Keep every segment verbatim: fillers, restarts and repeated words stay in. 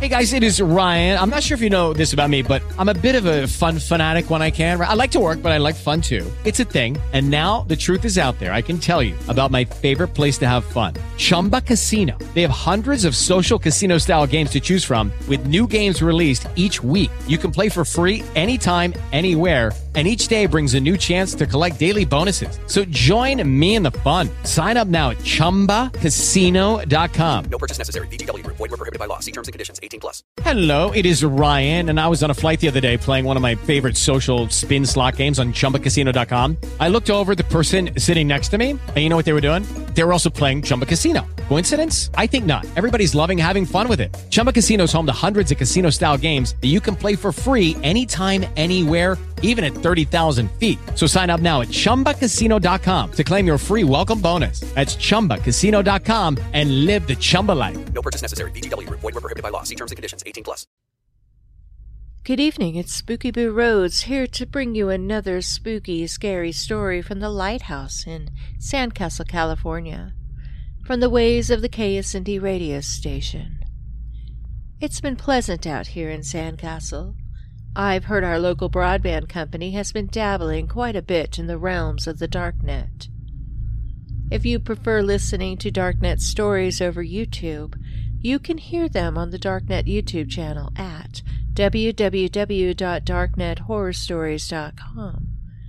Hey guys, it is Ryan. I'm not sure if you know this about me, but I'm a bit of a fun fanatic when I can. I like to work, but I like fun too. It's a thing. And now the truth is out there. I can tell you about my favorite place to have fun. Chumba Casino. They have hundreds of social casino style games to choose from with new games released each week. You can play for free anytime, anywhere. And each day brings a new chance to collect daily bonuses. So join me in the fun. Sign up now at chumba casino dot com. No purchase necessary. V G W. Void were prohibited by law. See terms and conditions. eighteen plus. Hello, it is Ryan, and I was on a flight the other day playing one of my favorite social spin slot games on chumba casino dot com. I looked over at the person sitting next to me, and you know what they were doing? They were also playing Chumba Casino. Coincidence? I think not. Everybody's loving having fun with it. Chumba Casino is home to hundreds of casino-style games that you can play for free anytime, anywhere, even at thirty thousand feet. So sign up now at chumba casino dot com to claim your free welcome bonus. That's chumba casino dot com and live the Chumba life. No purchase necessary. V G W. Void were prohibited by law. See terms and conditions. eighteen plus. Good evening, it's Spooky Boo Rhodes here to bring you another spooky, scary story from the Lighthouse in Sandcastle, California, from the waves of the K S N D radio station. It's been pleasant out here in Sandcastle. I've heard our local broadband company has been dabbling quite a bit in the realms of the darknet. If you prefer listening to darknet stories over YouTube, you can hear them on the Darknet YouTube channel at w w w dot darknet horror stories dot com.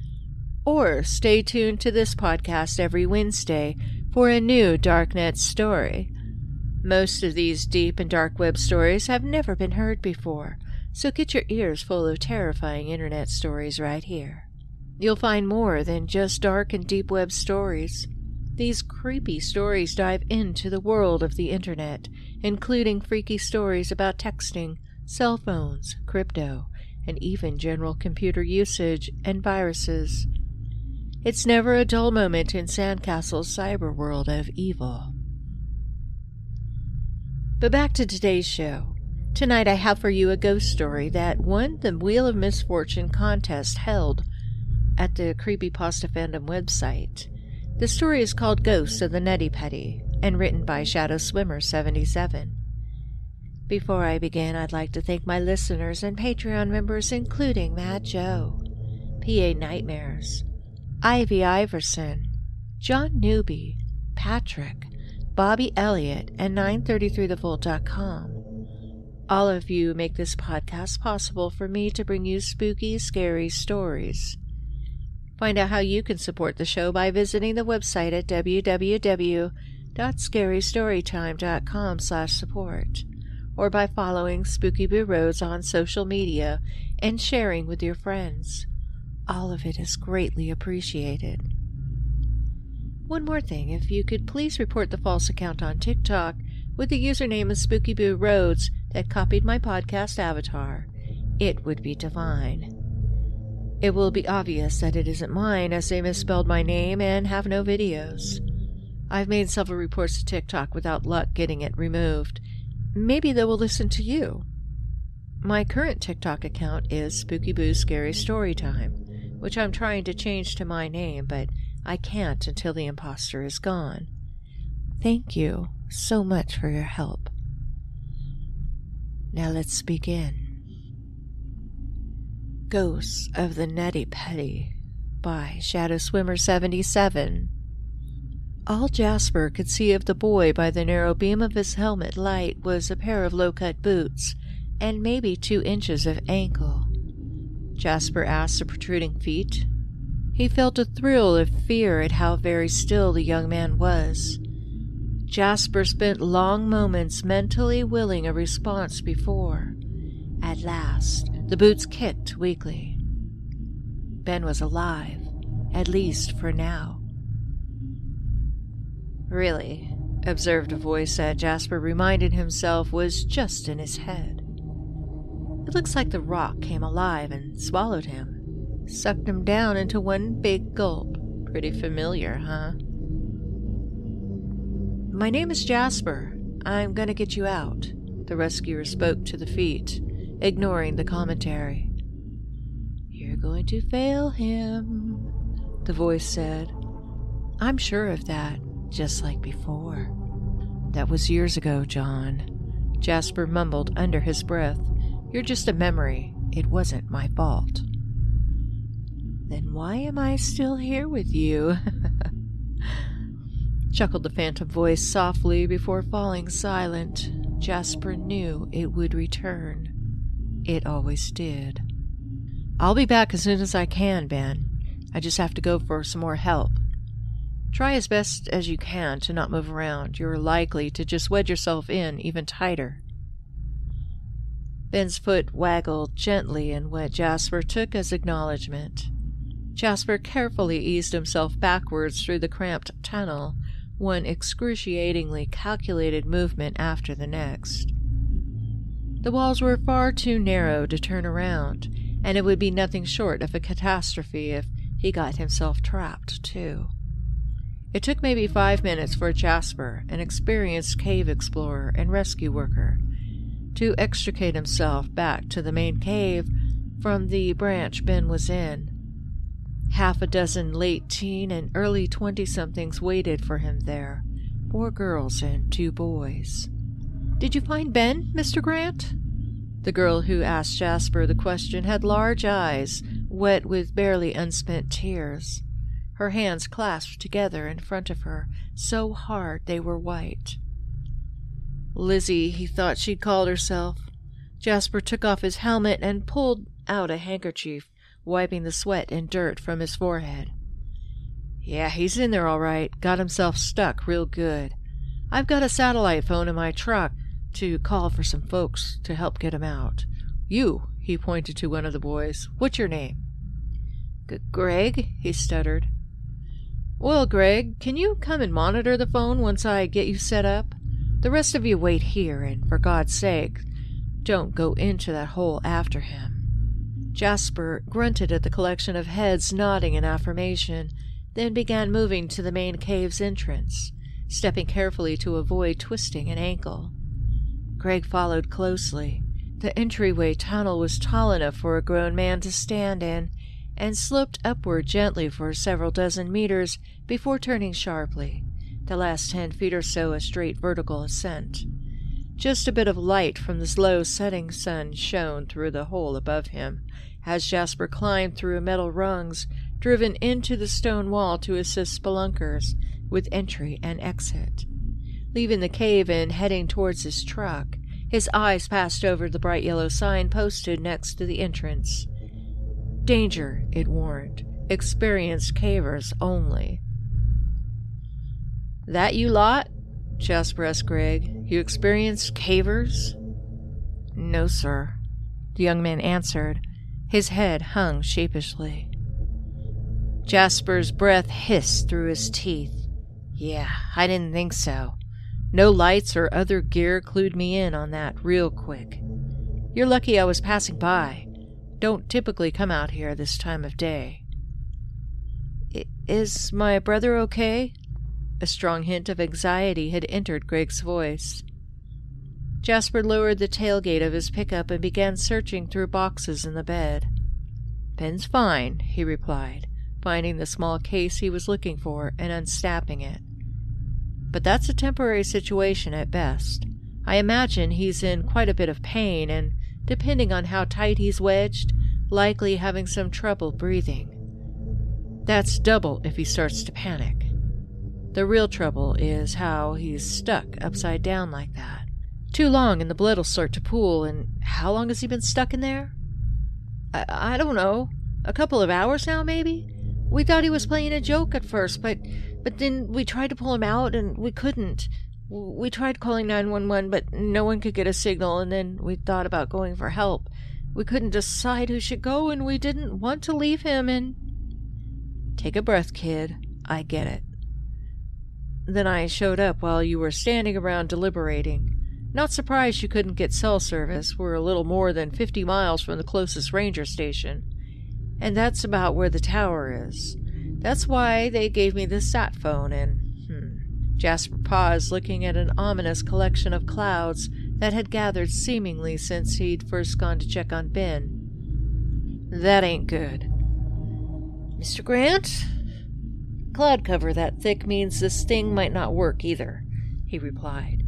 Or stay tuned to this podcast every Wednesday for a new Darknet story. Most of these deep and dark web stories have never been heard before, so get your ears full of terrifying internet stories right here. You'll find more than just dark and deep web stories. These creepy stories dive into the world of the internet, including freaky stories about texting, cell phones, crypto, and even general computer usage and viruses. It's never a dull moment in Sandcastle's cyber world of evil. But back to today's show. Tonight I have for you a ghost story that won the Wheel of Misfortune contest held at the Creepypasta Fandom website. The story is called Ghosts of the Nutty Putty and written by Shadow Swimmer seventy-seven. Before I begin, I'd like to thank my listeners and Patreon members, including Mad Joe, P A Nightmares, Ivy Iverson, John Newby, Patrick, Bobby Elliott, and nine thirty-three the volt dot com. All of you make this podcast possible for me to bring you spooky, scary stories. Find out how you can support the show by visiting the website at w w w dot scary storytime dot com slash support, or by following Spooky Boo Rhodes on social media and sharing with your friends. All of it is greatly appreciated. One more thing, if you could please report the false account on TikTok with the username of Spooky Boo Rhodes that copied my podcast avatar, it would be divine. It will be obvious that it isn't mine, as they misspelled my name and have no videos. I've made several reports to TikTok without luck getting it removed. Maybe they will listen to you. My current TikTok account is Spooky Boo Scary Storytime, which I'm trying to change to my name, but I can't until the imposter is gone. Thank you so much for your help. Now let's begin. Ghosts of the Nutty Putty by Shadow Swimmer seventy-seven. All Jasper could see of the boy by the narrow beam of his helmet light was a pair of low-cut boots and maybe two inches of ankle. Jasper asked the protruding feet. He felt a thrill of fear at how very still the young man was. Jasper spent long moments mentally willing a response before, at last, the boots kicked weakly. Ben was alive, at least for now. Really, observed a voice that Jasper reminded himself was just in his head. It looks like the rock came alive and swallowed him, sucked him down into one big gulp. Pretty familiar, huh? My name is Jasper. I'm gonna get you out, the rescuer spoke to the feet, ignoring the commentary. You're going to fail him, the voice said. I'm sure of that, just like before. That was years ago, John. Jasper mumbled under his breath. "You're just a memory. It wasn't my fault." "Then why am I still here with you?" chuckled the phantom voice softly before falling silent. Jasper knew it would return. It always did. "I'll be back as soon as I can, Ben. I just have to go for some more help. Try as best as you can to not move around. You're likely to just wedge yourself in even tighter." Ben's foot waggled gently in what Jasper took as acknowledgement. Jasper carefully eased himself backwards through the cramped tunnel, one excruciatingly calculated movement after the next. The walls were far too narrow to turn around, and it would be nothing short of a catastrophe if he got himself trapped, too. It took maybe five minutes for Jasper, an experienced cave explorer and rescue worker, to extricate himself back to the main cave from the branch Ben was in. Half a dozen late-teen and early twenty-somethings waited for him there, four girls and two boys. "Did you find Ben, Mister Grant?" The girl who asked Jasper the question had large eyes, wet with barely unspent tears. Her hands clasped together in front of her, so hard they were white. Lizzie, he thought she'd called herself. Jasper took off his helmet and pulled out a handkerchief, wiping the sweat and dirt from his forehead. "Yeah, he's in there all right. Got himself stuck real good. I've got a satellite phone in my truck to call for some folks to help get him out. You," he pointed to one of the boys. "What's your name?" G Greg, he stuttered. "Well, Greg, can you come and monitor the phone once I get you set up? The rest of you wait here, and for God's sake, don't go into that hole after him." Jasper grunted at the collection of heads nodding in affirmation, then began moving to the main cave's entrance, stepping carefully to avoid twisting an ankle. Greg followed closely. The entryway tunnel was tall enough for a grown man to stand in, and sloped upward gently for several dozen meters before turning sharply, the last ten feet or so a straight vertical ascent. Just a bit of light from the slow setting sun shone through the hole above him, as Jasper climbed through metal rungs driven into the stone wall to assist spelunkers with entry and exit. Leaving the cave and heading towards his truck, his eyes passed over the bright yellow sign posted next to the entrance. "Danger," it warned. "Experienced cavers only." "That you lot?" Jasper asked Greg. "You experienced cavers?" "No, sir," the young man answered. His head hung sheepishly. Jasper's breath hissed through his teeth. "Yeah, I didn't think so. No lights or other gear clued me in on that real quick. You're lucky I was passing by. Don't typically come out here this time of day." I- "Is my brother okay?" A strong hint of anxiety had entered Greg's voice. Jasper lowered the tailgate of his pickup and began searching through boxes in the bed. "Ben's fine," he replied, finding the small case he was looking for and unstapping it. "But that's a temporary situation at best. I imagine he's in quite a bit of pain and, depending on how tight he's wedged, likely having some trouble breathing. That's double if he starts to panic. The real trouble is how he's stuck upside down like that. Too long and the blood'll start to pool, and how long has he been stuck in there?" I, I don't know. A couple of hours now, maybe? We thought he was playing a joke at first, but but then we tried to pull him out, and we couldn't. We tried calling nine one one, but no one could get a signal, and then we thought about going for help. We couldn't decide who should go, and we didn't want to leave him, and... Take a breath, kid. I get it. Then I showed up while you were standing around deliberating. Not surprised you couldn't get cell service. We're a little more than fifty miles from the closest ranger station. And that's about where the tower is. That's why they gave me this sat phone, and... Hmm. Jasper paused, looking at an ominous collection of clouds that had gathered seemingly since he'd first gone to check on Ben. "That ain't good." "Mister Grant?" "Cloud cover that thick means this thing might not work either," he replied,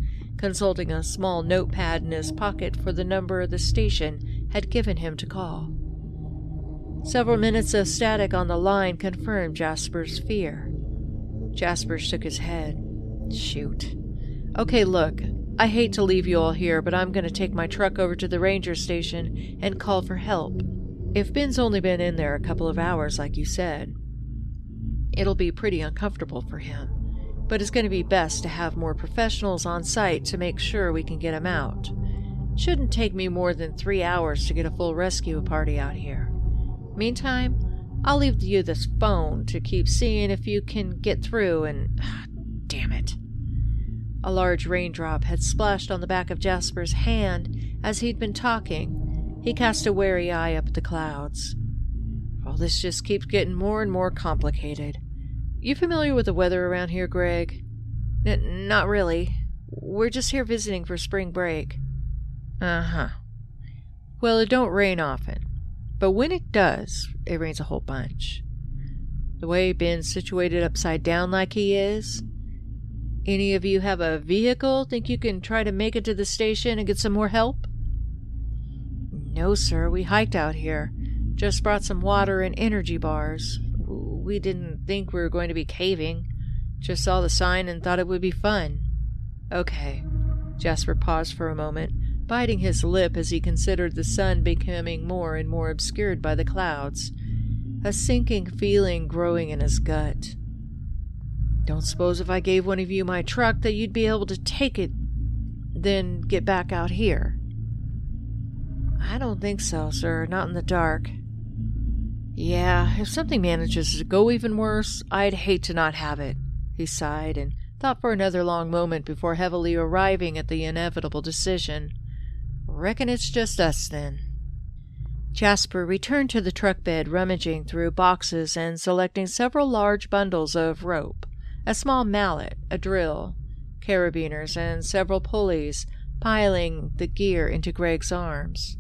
consulting a small notepad in his pocket for the number the station had given him to call. Several minutes of static on the line confirmed Jasper's fear. Jasper shook his head. Shoot. Okay, look, I hate to leave you all here, but I'm going to take my truck over to the ranger station and call for help. If Ben's only been in there a couple of hours, like you said, it'll be pretty uncomfortable for him. But it's going to be best to have more professionals on site to make sure we can get him out. Shouldn't take me more than three hours to get a full rescue party out here. Meantime, I'll leave you this phone to keep seeing if you can get through and... Damn it. A large raindrop had splashed on the back of Jasper's hand as he'd been talking. He cast a wary eye up at the clouds. Well, this just keeps getting more and more complicated. You familiar with the weather around here, Greg? N- not really. We're just here visiting for spring break. Uh-huh. Well, it don't rain often. But when it does, it rains a whole bunch. The way Ben's situated upside down like he is. Any of you have a vehicle? Think you can try to make it to the station and get some more help? No, sir. We hiked out here. Just brought some water and energy bars. We didn't think we were going to be caving. Just saw the sign and thought it would be fun. Okay. Jasper paused for a moment, biting his lip as he considered the sun becoming more and more obscured by the clouds, a sinking feeling growing in his gut. Don't suppose if I gave one of you my truck that you'd be able to take it, then get back out here? I don't think so, sir. Not in the dark. Yeah, if something manages to go even worse, I'd hate to not have it. He sighed and thought for another long moment before heavily arriving at the inevitable decision. Reckon it's just us, then. Jasper returned to the truck bed, rummaging through boxes and selecting several large bundles of rope, a small mallet, a drill, carabiners, and several pulleys, piling the gear into Greg's arms.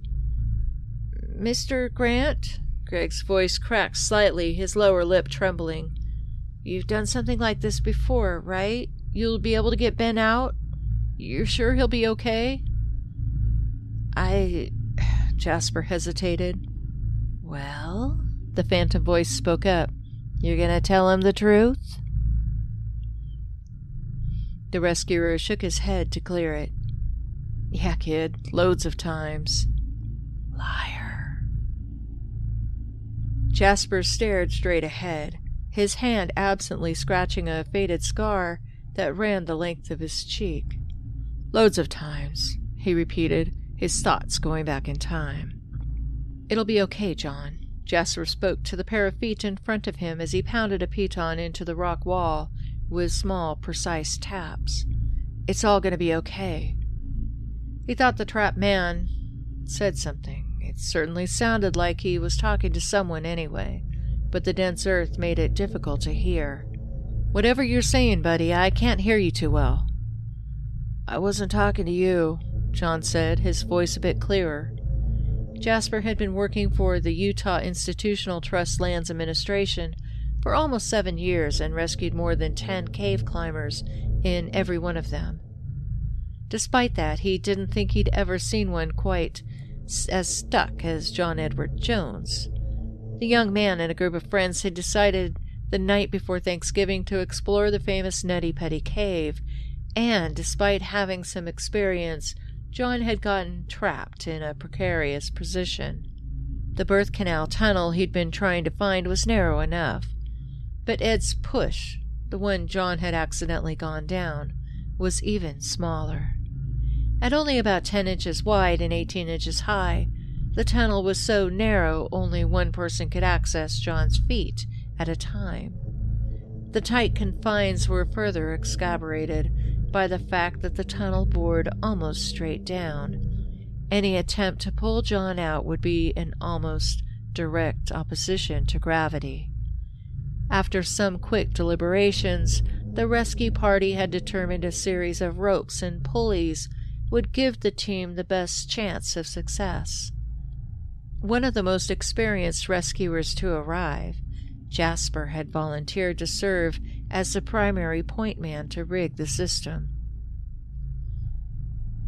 Mister Grant? Greg's voice cracked slightly, his lower lip trembling. You've done something like this before, right? You'll be able to get Ben out? You're sure he'll be okay? I... Jasper hesitated. Well, the phantom voice spoke up. You're gonna tell him the truth? The rescuer shook his head to clear it. Yeah, kid, loads of times. Liar. Jasper stared straight ahead, his hand absently scratching a faded scar that ran the length of his cheek. Loads of times, he repeated, his thoughts going back in time. It'll be okay, John. Jasper spoke to the pair of feet in front of him as he pounded a piton into the rock wall with small, precise taps. It's all going to be okay. He thought the trapped man said something. It certainly sounded like he was talking to someone anyway, but the dense earth made it difficult to hear. Whatever you're saying, buddy, I can't hear you too well. I wasn't talking to you, John said, his voice a bit clearer. Jasper had been working for the Utah Institutional Trust Lands Administration for almost seven years and rescued more than ten cave climbers in every one of them. Despite that, he didn't think he'd ever seen one quite as stuck as John Edward Jones. The young man and a group of friends had decided the night before Thanksgiving to explore the famous Nutty Putty Cave, and despite having some experience, John had gotten trapped in a precarious position. The birth canal tunnel he'd been trying to find was narrow enough, but Ed's push, the one John had accidentally gone down, was even smaller. At only about ten inches wide and eighteen inches high, the tunnel was so narrow only one person could access John's feet at a time. The tight confines were further exacerbated by the fact that the tunnel bored almost straight down. Any attempt to pull John out would be in almost direct opposition to gravity. After some quick deliberations, the rescue party had determined a series of ropes and pulleys would give the team the best chance of success. One of the most experienced rescuers to arrive, Jasper had volunteered to serve as the primary point man to rig the system.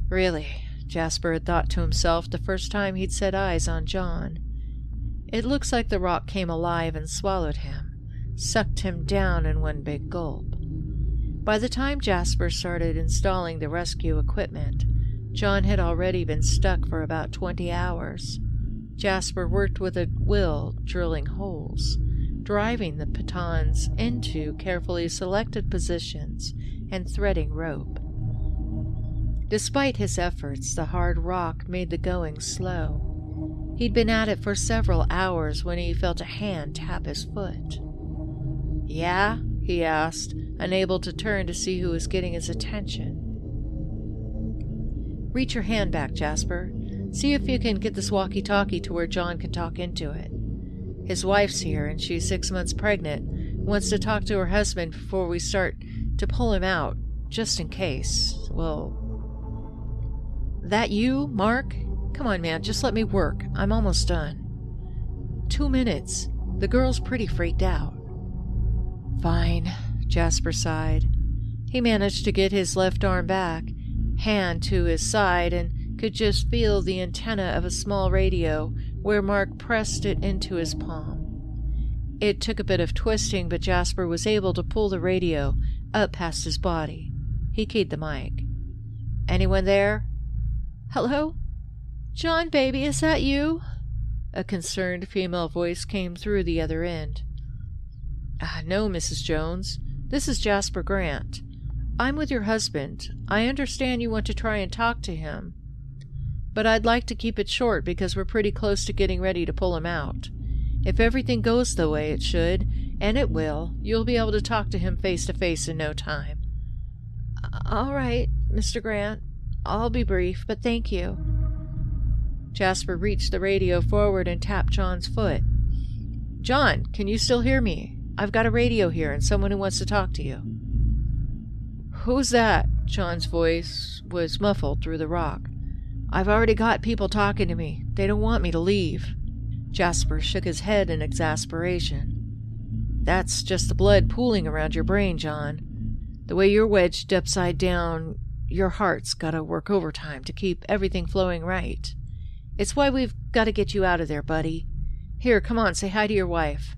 Really, Jasper had thought to himself the first time he'd set eyes on John. It looks like the rock came alive and swallowed him, sucked him down in one big gulp. By the time Jasper started installing the rescue equipment, John had already been stuck for about twenty hours. Jasper worked with a will, drilling holes, driving the pitons into carefully selected positions, and threading rope. Despite his efforts, the hard rock made the going slow. He'd been at it for several hours when he felt a hand tap his foot. "Yeah?" he asked, unable to turn to see who was getting his attention. "Reach your hand back, Jasper. See if you can get this walkie-talkie to where John can talk into it. His wife's here, and she's six months pregnant, wants to talk to her husband before we start to pull him out, just in case. Well, that you, Mark? Come on, man, just let me work. I'm almost done." Two minutes. The girl's pretty freaked out." "Fine," Jasper sighed. He managed to get his left arm back, hand to his side, and could just feel the antenna of a small radio where Mark pressed it into his palm. It took a bit of twisting, but Jasper was able to pull the radio up past his body. He keyed the mic. "Anyone there?" "Hello? John, baby, is that you?" A concerned female voice came through the other end. Uh, no, Missus Jones. This is Jasper Grant. I'm with your husband. I understand you want to try and talk to him, but I'd like to keep it short because we're pretty close to getting ready to pull him out. If everything goes the way it should, and it will, you'll be able to talk to him face to face in no time." "All right, Mister Grant. I'll be brief, but thank you." Jasper reached the radio forward and tapped John's foot. "John, can you still hear me? I've got a radio here and someone who wants to talk to you." "Who's that?" John's voice was muffled through the rock. "I've already got people talking to me. They don't want me to leave." Jasper shook his head in exasperation. "That's just the blood pooling around your brain, John. The way you're wedged upside down, your heart's got to work overtime to keep everything flowing right. It's why we've got to get you out of there, buddy. Here, come on, say hi to your wife."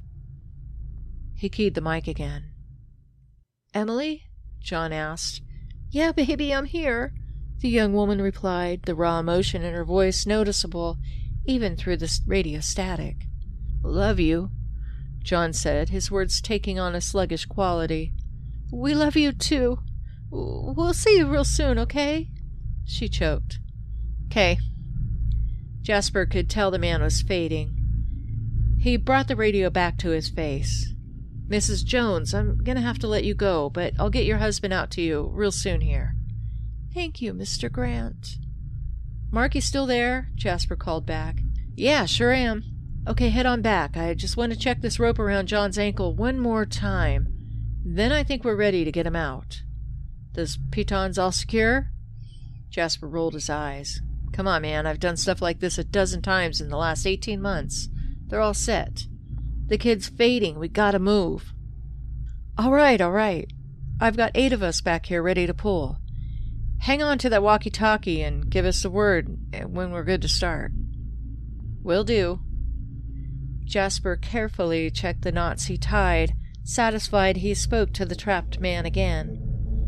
He keyed the mic again. "Emily?" John asked. "Yeah, baby, I'm here," the young woman replied, the raw emotion in her voice noticeable even through the radio static. "Love you," John said, his words taking on a sluggish quality. "We love you, too. We'll see you real soon, okay?" She choked. "Okay." Jasper could tell the man was fading. He brought the radio back to his face. "Missus Jones, I'm going to have to let you go, but I'll get your husband out to you real soon here." "Thank you, Mister Grant." "Mark, you still there?" Jasper called back. "Yeah, sure am." "Okay, head on back. I just want to check this rope around John's ankle one more time. Then I think we're ready to get him out." "Those pitons all secure?" Jasper rolled his eyes. "Come on, man. I've done stuff like this a dozen times in the last eighteen months. They're all set. The kid's fading. We gotta move." "All right, all right. I've got eight of us back here ready to pull. Hang on to that walkie-talkie and give us the word when we're good to start." "Will do." Jasper carefully checked the knots he tied, satisfied he spoke to the trapped man again.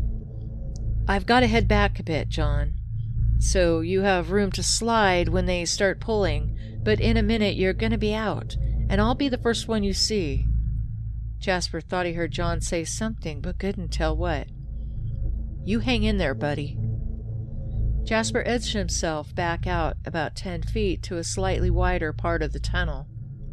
"I've got to head back a bit, John, so you have room to slide when they start pulling, but in a minute you're going to be out, and I'll be the first one you see." Jasper thought he heard John say something, but couldn't tell what. "You hang in there, buddy." Jasper edged himself back out about ten feet to a slightly wider part of the tunnel.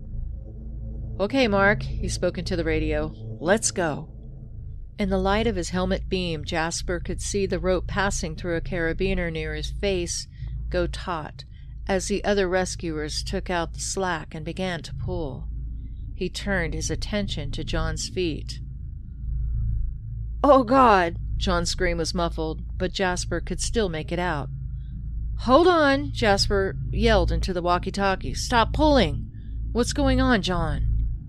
"Okay, Mark," he spoke into the radio. "Let's go." In the light of his helmet beam, Jasper could see the rope passing through a carabiner near his face go taut as the other rescuers took out the slack and began to pull. He turned his attention to John's feet. "Oh, God!" John's scream was muffled, but Jasper could still make it out. "Hold on!" Jasper yelled into the walkie-talkie. "Stop pulling! What's going on, John?"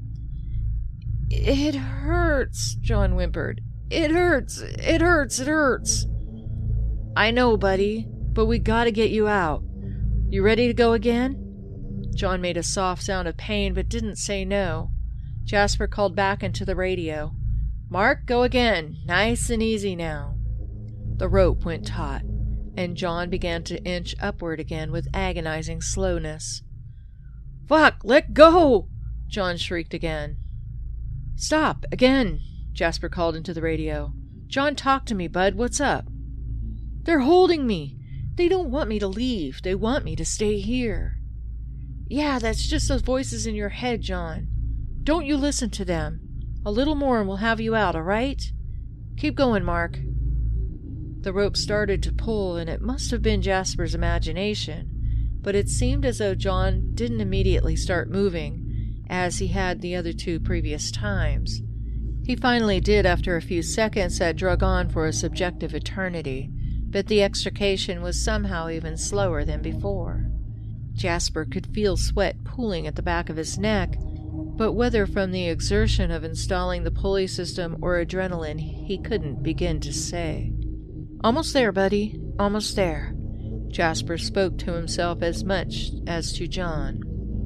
"It hurts," John whimpered. "It hurts! It hurts! It hurts!" "I know, buddy. but we gotta get you out. You ready to go again? John made a soft sound of pain, but didn't say no. Jasper called back into the radio. Mark, go again. Nice and easy now. The rope went taut, and John began to inch upward again with agonizing slowness. Fuck, let go! John shrieked again. Stop, again, Jasper called into the radio. John, talk to me, bud. What's up? They're holding me. They don't want me to leave. They want me to stay here. Yeah, that's just those voices in your head, John. Don't you listen to them. A little more and we'll have you out, all right? Keep going, Mark. The rope started to pull, and it must have been Jasper's imagination, but it seemed as though John didn't immediately start moving, as he had the other two previous times. He finally did after a few seconds that drug on for a subjective eternity, but the extrication was somehow even slower than before. Jasper could feel sweat pooling at the back of his neck, but whether from the exertion of installing the pulley system or adrenaline, he couldn't begin to say. Almost there, buddy. Almost there. Jasper spoke to himself as much as to John.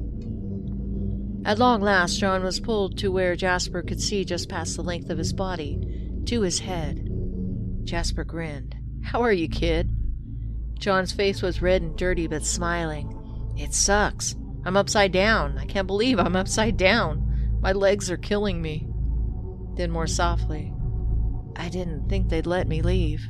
At long last, John was pulled to where Jasper could see just past the length of his body, to his head. Jasper grinned. How are you, kid? John's face was red and dirty, but smiling. It sucks. I'm upside down. I can't believe I'm upside down. My legs are killing me. Then more softly, I didn't think they'd let me leave.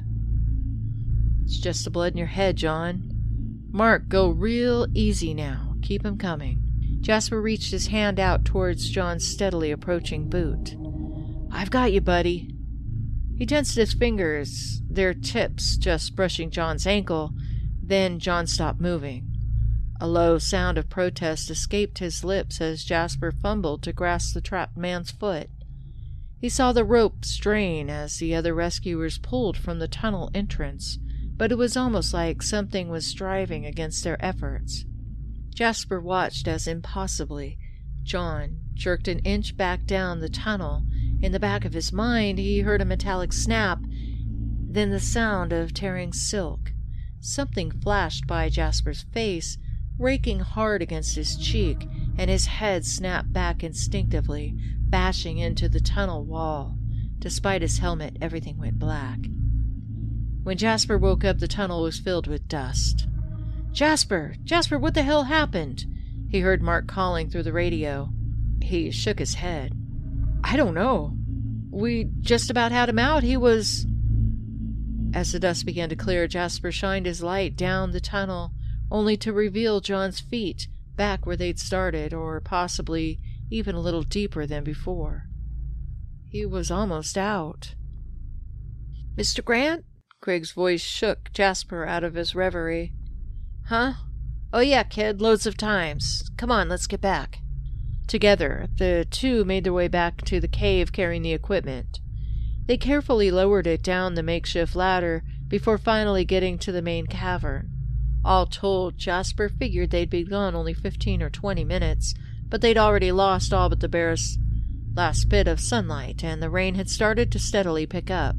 It's just the blood in your head, John. Mark, go real easy now. Keep him coming. Jasper reached his hand out towards John's steadily approaching boot. I've got you, buddy. He tensed his fingers, their tips just brushing John's ankle. Then John stopped moving. A low sound of protest escaped his lips as Jasper fumbled to grasp the trapped man's foot. He saw the rope strain as the other rescuers pulled from the tunnel entrance, but it was almost like something was striving against their efforts. Jasper watched as impossibly John jerked an inch back down the tunnel. In the back of his mind, he heard a metallic snap, then the sound of tearing silk. Something flashed by Jasper's face, raking hard against his cheek, and his head snapped back instinctively, bashing into the tunnel wall. Despite his helmet, everything went black. When Jasper woke up, the tunnel was filled with dust. Jasper! Jasper, what the hell happened? He heard Mark calling through the radio. He shook his head. I don't know. We just about had him out. He was... As the dust began to clear, Jasper shined his light down the tunnel, only to reveal John's feet back where they'd started, or possibly even a little deeper than before. He was almost out. Mister Grant? Craig's voice shook Jasper out of his reverie. Huh? Oh yeah, kid, loads of times. Come on, let's get back. Together, the two made their way back to the cave carrying the equipment. They carefully lowered it down the makeshift ladder before finally getting to the main cavern. All told, Jasper figured they'd be gone only fifteen or twenty minutes, but they'd already lost all but the barest last bit of sunlight, and the rain had started to steadily pick up.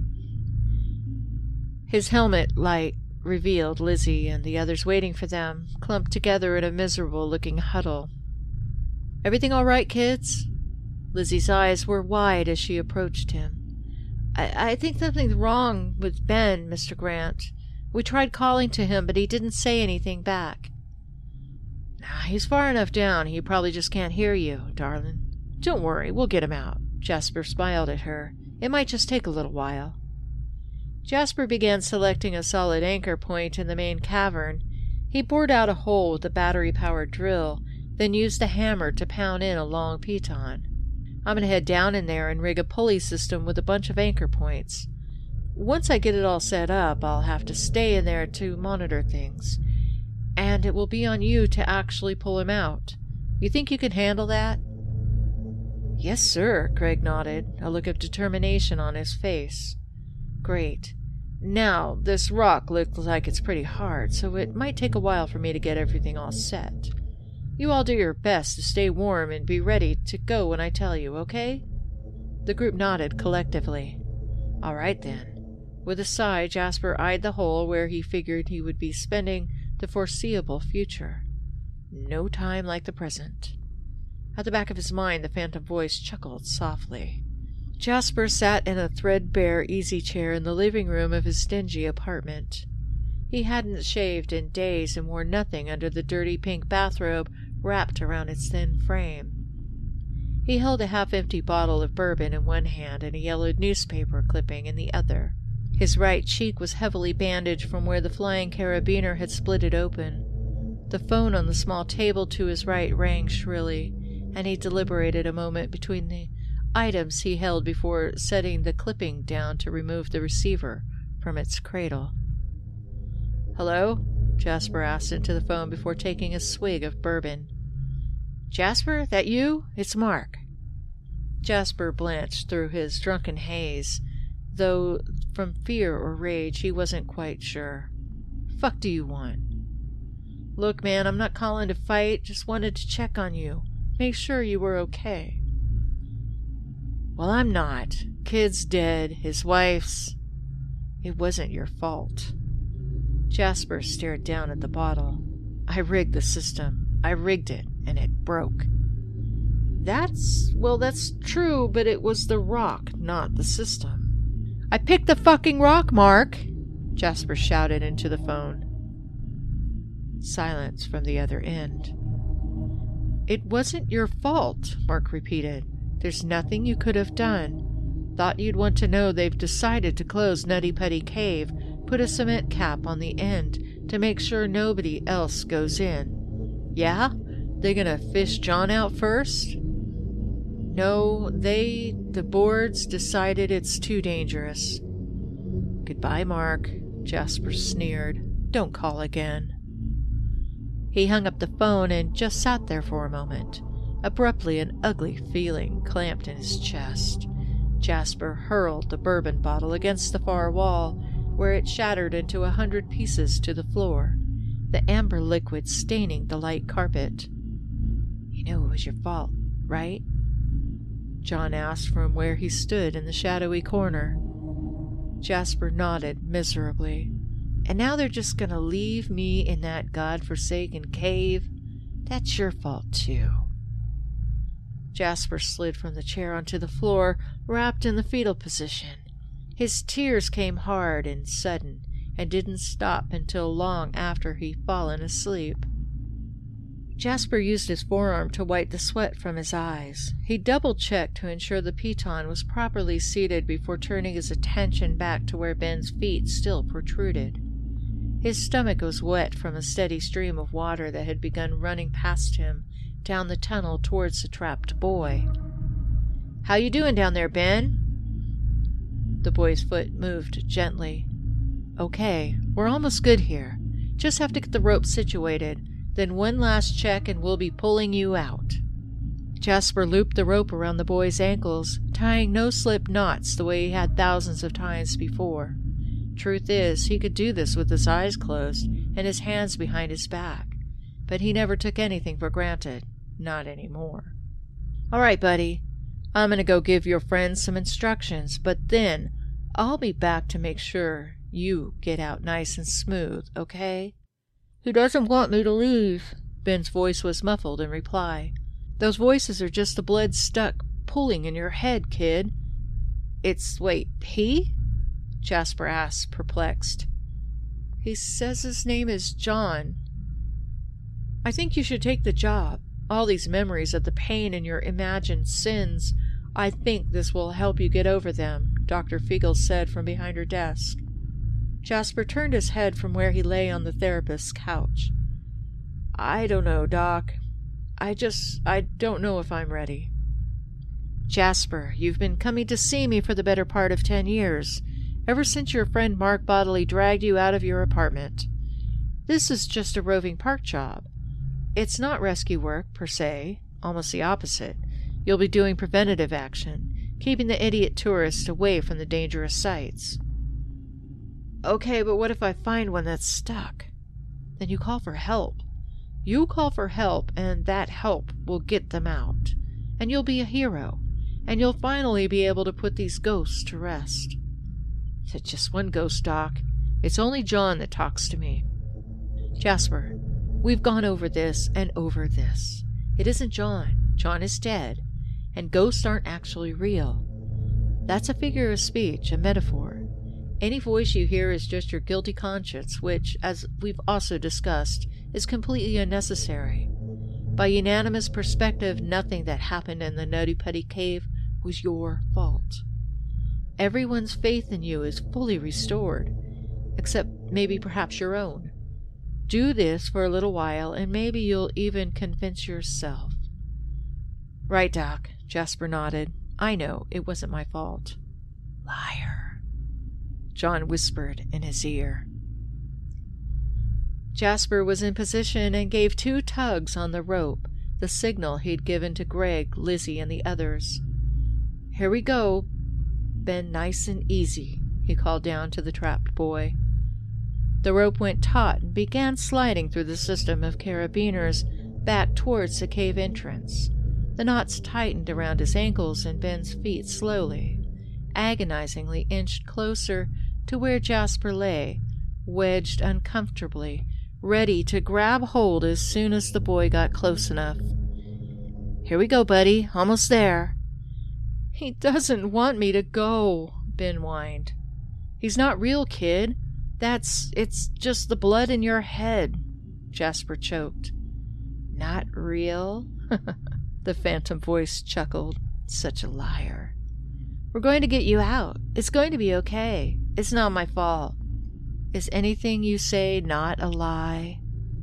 His helmet light revealed Lizzie and the others waiting for them, clumped together in a miserable-looking huddle. Everything all right, kids? Lizzie's eyes were wide as she approached him. I, I think something's wrong with Ben, Mister Grant. We tried calling to him, but he didn't say anything back. Nah, he's far enough down, he probably just can't hear you, darling. Don't worry, we'll get him out. Jasper smiled at her. It might just take a little while. Jasper began selecting a solid anchor point in the main cavern. He bored out a hole with a battery-powered drill, then used a hammer to pound in a long piton. I'm going to head down in there and rig a pulley system with a bunch of anchor points. Once I get it all set up, I'll have to stay in there to monitor things. And it will be on you to actually pull him out. You think you can handle that? Yes, sir, Craig nodded, a look of determination on his face. Great. Now, this rock looks like it's pretty hard, so it might take a while for me to get everything all set. You all do your best to stay warm and be ready to go when I tell you, okay? The group nodded collectively. All right, then. With a sigh, Jasper eyed the hole where he figured he would be spending the foreseeable future. No time like the present. At the back of his mind, the phantom voice chuckled softly. Jasper sat in a threadbare easy chair in the living room of his dingy apartment. He hadn't shaved in days and wore nothing under the dirty pink bathrobe wrapped around its thin frame. He held a half-empty bottle of bourbon in one hand and a yellowed newspaper clipping in the other. His right cheek was heavily bandaged from where the flying carabiner had split it open. The phone on the small table to his right rang shrilly, and he deliberated a moment between the items he held before setting the clipping down to remove the receiver from its cradle. "Hello?" Jasper asked into the phone before taking a swig of bourbon. "Jasper, that you? It's Mark." Jasper blanched through his drunken haze, though from fear or rage he wasn't quite sure. "Fuck do you want?" "Look, man, I'm not calling to fight, just wanted to check on you. Make sure you were okay." "Well, I'm not. Kid's dead. His wife's... It wasn't your fault." Jasper stared down at the bottle. "I rigged the system. I rigged it, and it broke." That's... well, that's true, but it was the rock, not the system." "I picked the fucking rock, Mark!" Jasper shouted into the phone. Silence from the other end. "It wasn't your fault," Mark repeated. "There's nothing you could have done. Thought you'd want to know they've decided to close Nutty Putty Cave, put a cement cap on the end to make sure nobody else goes in." "Yeah? They gonna fish John out first?" "No, they, the boards, decided it's too dangerous." "Goodbye, Mark," Jasper sneered. "Don't call again." He hung up the phone and just sat there for a moment. Abruptly, an ugly feeling clamped in his chest. Jasper hurled the bourbon bottle against the far wall, where it shattered into a hundred pieces to the floor, the amber liquid staining the light carpet. "You know it was your fault, right?" John asked from where he stood in the shadowy corner. Jasper nodded miserably. "And now they're just going to leave me in that God-forsaken cave? That's your fault, too." Jasper slid from the chair onto the floor, wrapped in the fetal position. His tears came hard and sudden, and didn't stop until long after he'd fallen asleep. Jasper used his forearm to wipe the sweat from his eyes. He double-checked to ensure the piton was properly seated before turning his attention back to where Ben's feet still protruded. His stomach was wet from a steady stream of water that had begun running past him down the tunnel towards the trapped boy. "How you doing down there, Ben?" The boy's foot moved gently. "Okay, we're almost good here. Just have to get the rope situated. Then one last check and we'll be pulling you out." Jasper looped the rope around the boy's ankles, tying no-slip knots the way he had thousands of times before. Truth is, he could do this with his eyes closed and his hands behind his back, but he never took anything for granted, not anymore. "All right, buddy, I'm going to go give your friends some instructions, but then I'll be back to make sure you get out nice and smooth, okay?" "He doesn't want me to leave." Ben's voice was muffled in reply. "Those voices are just the blood stuck pulling in your head, kid." "It's... wait, he?" Jasper asked, perplexed. "He says his name is John. I think you should take the job. All these memories of the pain in your imagined sins, I think this will help you get over them," Doctor Fiegel said from behind her desk. Jasper turned his head from where he lay on the therapist's couch. "I don't know, Doc. I just... I don't know if I'm ready." "Jasper, you've been coming to see me for the better part of ten years, ever since your friend Mark bodily dragged you out of your apartment. This is just a roving park job. It's not rescue work, per se. Almost the opposite. You'll be doing preventative action, keeping the idiot tourists away from the dangerous sites." "Okay, but what if I find one that's stuck?" "Then you call for help. You call for help, and that help will get them out. And you'll be a hero. And you'll finally be able to put these ghosts to rest." It's just one ghost, Doc. It's only John that talks to me. Jasper, we've gone over this and over this. It isn't John. John is dead, and ghosts aren't actually real. That's a figure of speech, a metaphor. Any voice you hear is just your guilty conscience, which, as we've also discussed, is completely unnecessary. By unanimous perspective, nothing that happened in the Nutty Putty Cave was your fault. Everyone's faith in you is fully restored, except maybe perhaps your own. Do this for a little while, and maybe you'll even convince yourself. Right, Doc, Jasper nodded. I know, it wasn't my fault. Liar, John whispered in his ear. Jasper was in position and gave two tugs on the rope, the signal he'd given to Greg, Lizzie, and the others. Here we go. Bend nice and easy, he called down to the trapped boy. The rope went taut and began sliding through the system of carabiners back towards the cave entrance. The knots tightened around his ankles, and Ben's feet slowly, agonizingly inched closer to where Jasper lay, wedged uncomfortably, ready to grab hold as soon as the boy got close enough. Here we go, buddy. Almost there. He doesn't want me to go, Ben whined. He's not real, kid. That's, it's just the blood in your head, Jasper choked. Not real? The phantom voice chuckled. Such a liar. We're going to get you out. It's going to be okay. It's not my fault. Is anything you say not a lie?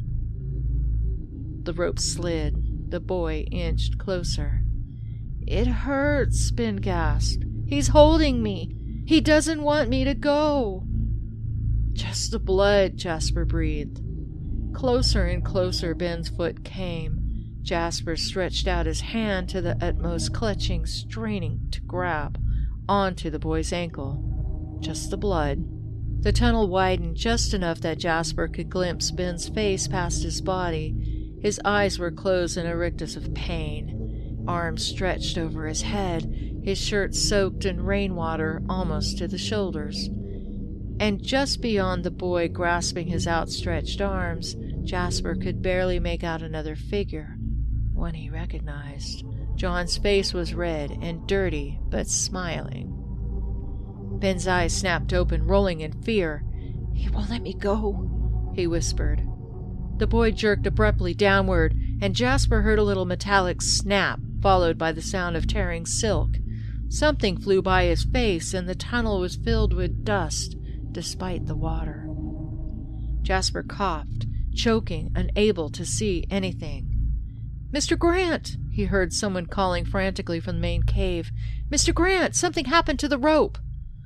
The rope slid. The boy inched closer. It hurts, Ben gasped. He's holding me. He doesn't want me to go. Just the blood, Jasper breathed. Closer and closer Ben's foot came. Jasper stretched out his hand to the utmost, clutching, straining to grab onto the boy's ankle. Just the blood. The tunnel widened just enough that Jasper could glimpse Ben's face past his body. His eyes were closed in a rictus of pain. Arms stretched over his head, his shirt soaked in rainwater almost to the shoulders. And just beyond the boy grasping his outstretched arms, Jasper could barely make out another figure, one he recognized. John's face was red and dirty, but smiling. Ben's eyes snapped open, rolling in fear. He won't let me go, he whispered. The boy jerked abruptly downward, and Jasper heard a little metallic snap, followed by the sound of tearing silk. Something flew by his face, and the tunnel was filled with dust, despite the water. Jasper coughed, choking, unable to see anything. Mister Grant, he heard someone calling frantically from the main cave. Mister Grant, something happened to the rope.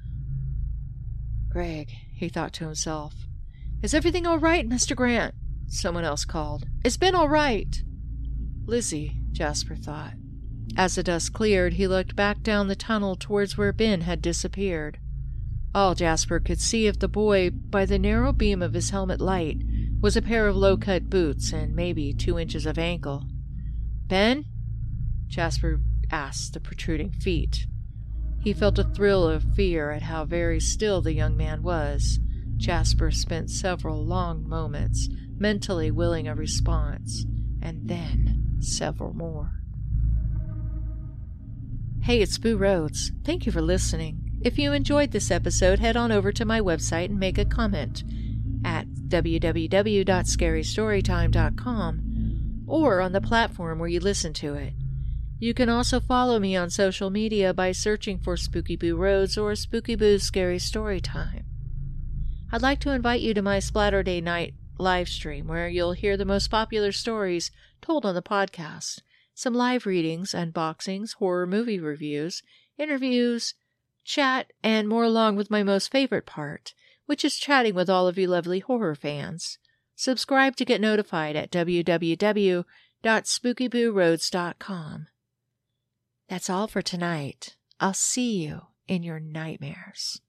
Greg, he thought to himself. Is everything all right, Mister Grant? Someone else called. It's been all right. Lizzie, Jasper thought. As the dust cleared, he looked back down the tunnel towards where Ben had disappeared. All Jasper could see of the boy, by the narrow beam of his helmet light, was a pair of low-cut boots and maybe two inches of ankle. Ben? Jasper asked the protruding feet. He felt a thrill of fear at how very still the young man was. Jasper spent several long moments mentally willing a response, and then several more. Hey, it's Boo Rhodes. Thank you for listening. If you enjoyed this episode, head on over to my website and make a comment at w w w dot scary story time dot com or on the platform where you listen to it. You can also follow me on social media by searching for Spooky Boo Rhodes or Spooky Boo's Scary Story Time. I'd like to invite you to my Splatter Day night live stream where you'll hear the most popular stories told on the podcast, some live readings, unboxings, horror movie reviews, interviews, chat, and more, along with my most favorite part, which is chatting with all of you lovely horror fans. Subscribe to get notified at w w w dot spooky boo rhodes dot com. That's all for tonight. I'll see you in your nightmares.